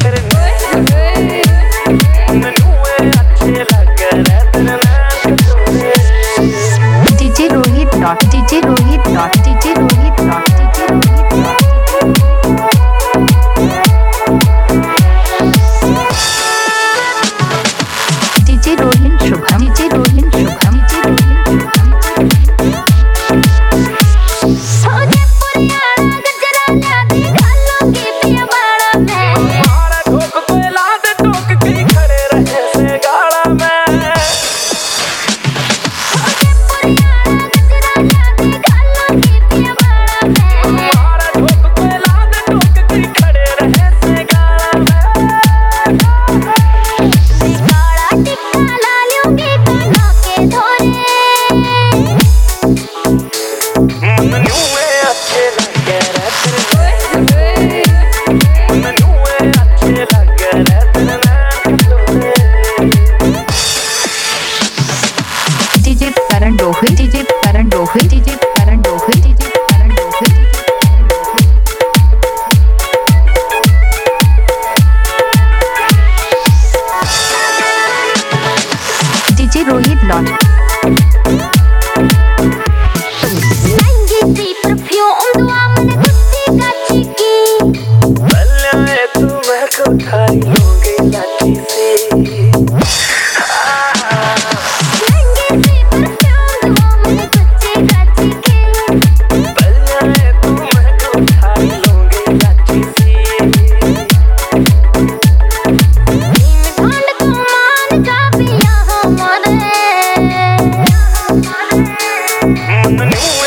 DJ Rohit dot DJ Rohit dot DJ Rohit dot DJ Rohit dot DJ Rohin Shubham DJ Rohin Shubham DJ Rohin Shubham DJ Karan Rohit DJ Karan Rohit DJ Karan Rohit DJ Karan Rohit DJ Rohit Lot संगीती perfume दुआ मन Gucci काची की बल्ले तू मैं को उठाई लूंगी लाठी से संगीती परफ्यूम दुआ मन गुच्ची काची की बल्ले तू मैं को उठाई लूंगी लाठी से ढंड को मान जा पिया हमारे मनु